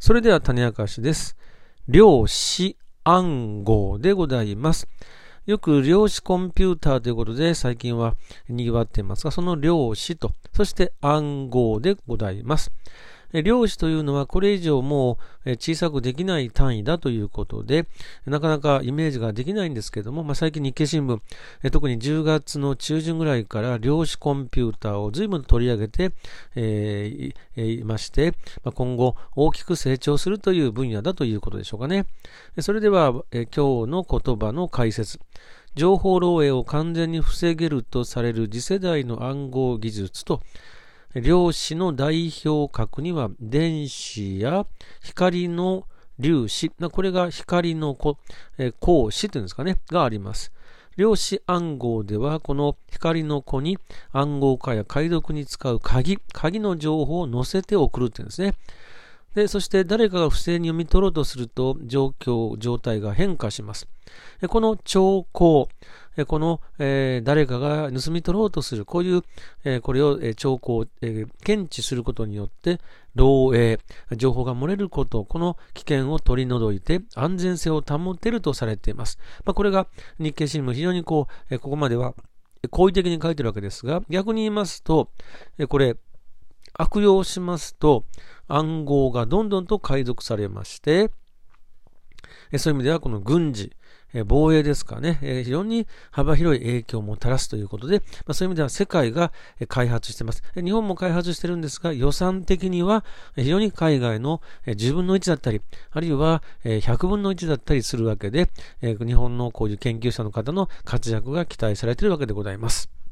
それでは種明かしです。量子暗号でございます。よく量子コンピューターということで最近は賑わっていますが、その量子と、そして暗号でございます。量子というのはこれ以上もう小さくできない単位だということで、なかなかイメージができないんですけども、最近日経新聞、特に10月の中旬ぐらいから量子コンピューターを随分取り上げて、いまして、今後大きく成長するという分野だということでしょうかね。それでは、今日の言葉の解説。情報漏洩を完全に防げるとされる次世代の暗号技術と、量子の代表格には電子や光の粒子、これが光の光子というんですかね、があります。量子暗号ではこの光の子に暗号化や解読に使う鍵の情報を載せて送るというんですね。で、そして誰かが不正に読み取ろうとすると状態が変化します。この兆候、この、誰かが盗み取ろうとする、こういう、これを、兆候を、検知することによって、漏洩、情報が漏れること、この危険を取り除いて安全性を保てるとされています。これが日経新聞、非常にここまでは好意的に書いているわけですが、逆に言いますと、これ、悪用しますと、暗号がどんどんと解読されまして、そういう意味ではこの軍事、防衛ですかね、非常に幅広い影響をもたらすということで、そういう意味では世界が開発しています。日本も開発しているんですが、予算的には非常に海外の10分の1だったり、あるいは100分の1だったりするわけで、日本のこういう研究者の方の活躍が期待されているわけでございます。